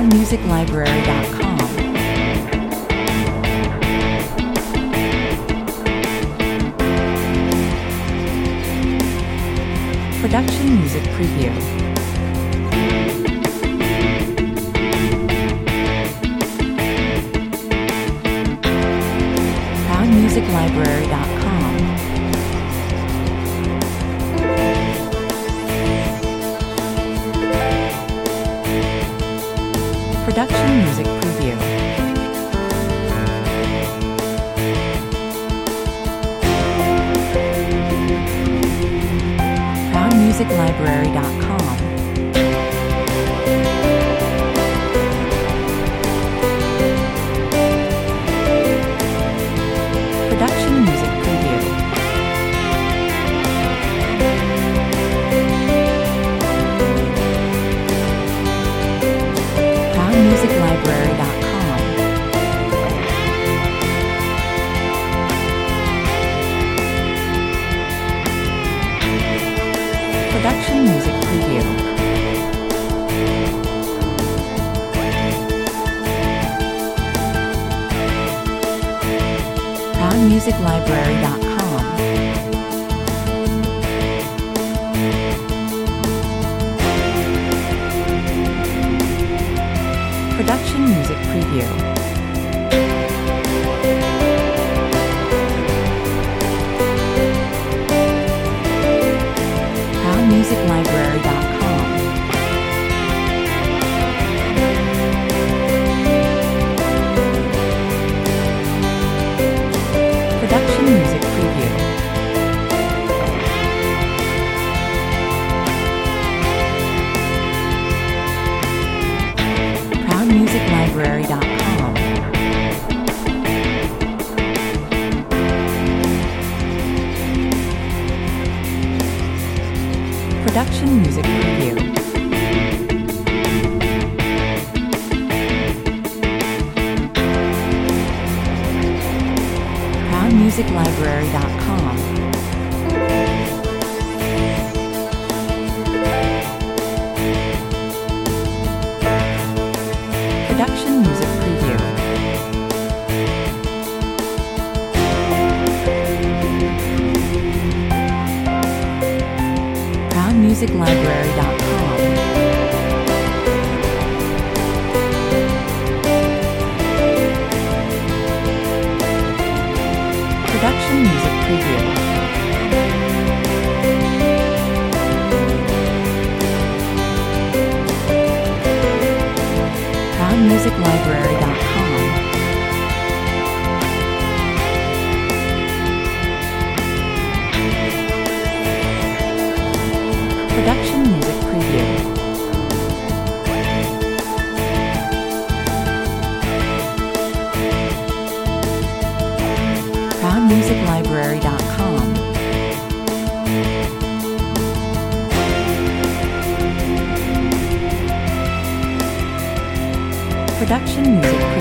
ProudMusicLibrary.com. Production Music Preview. ProudMusicLibrary.com. Production Music Preview. ProudMusicLibrary.com. Production Music Preview. ProudMusicLibrary.com. Production Music Preview. ProudMusicLibrary.com. Production Music Preview. ProudMusicLibrary.com. Production Music Preview. ProudMusicLibrary.com. Production Music Preview. ProudMusicLibrary.com. Production Music Preview. ProudMusicLibrary.com. Production Music Preview. ProudMusicLibrary.com. Production Music Preview. ProudMusicLibrary.com. Production Music